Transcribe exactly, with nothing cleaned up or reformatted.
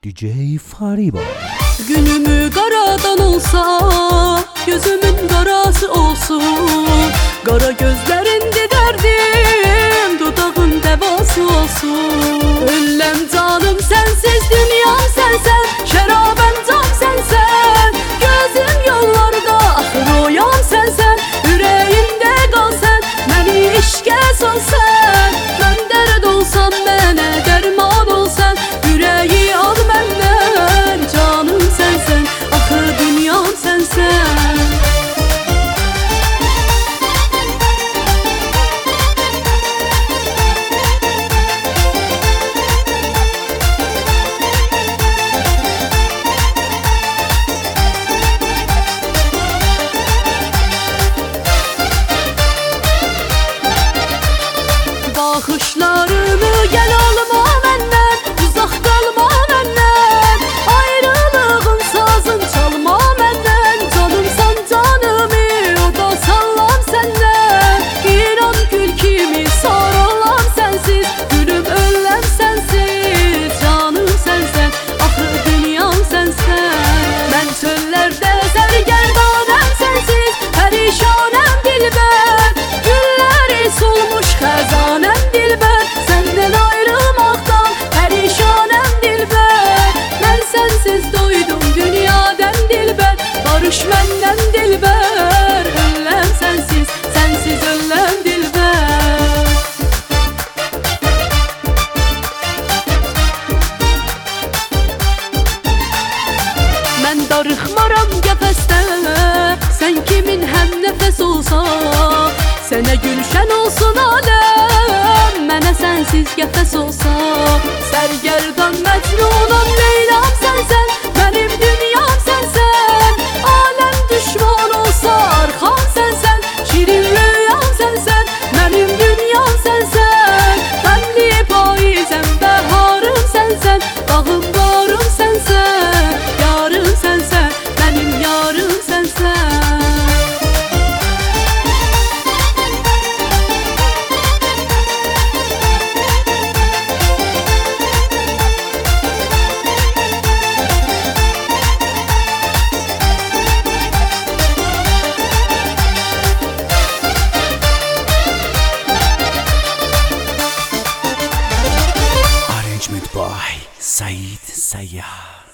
D J Fariba. Günümü karadan olsa, gözümün karası olsun. Kara gözlerinde derdim, dudağın devası olsun. Öllem canım sensiz, dünyam sensen, şeraben tam sensen. Gözüm yollarda, ahır oyan sensen. Yüreğimde kal sen, beni işke sal sen. Ben dert olsam, bana derman ol sen. Yüreği al benden, canım sensen, ahır dünyam sensen. Bakışlarımı gel alma benden, uzak kalma benden. Ayrılığın sazın çalma benden. Canımsan canımı, o da sallam senden. İnan gül kimi sarılam sensiz, gülüm öllem sensiz. Canım sensen, ahır dünyam sensen. Ben çöllerde sergerdanem sensiz, perişanem dilber. Gülleri solmuş xəzanem dilber. Senden ayrılmaktan perişanem dilber. Ben sensiz doydum dünyadan dilber. Barış menden dilber. Öllem sensiz, sensiz öllem dilber. Ben darıxmaram qəfəsdə, sen kimin həm nəfəs olsa. Sənə gülşən olsun aləm, mənə sənsiz qəfəs olsa. Sərgərdan məcnunam Leylam sənsən, mənim dünyam sənsən. Aləm düşman olsa arxam sənsən, şirin rüyam sənsən, mənim dünyam sənsən. Qəmli payizəm, bəharım sənsən, bağım barım sənsən. Yarım sənsən, mənim yarım sənsən. Arrangement by Said Sayyah.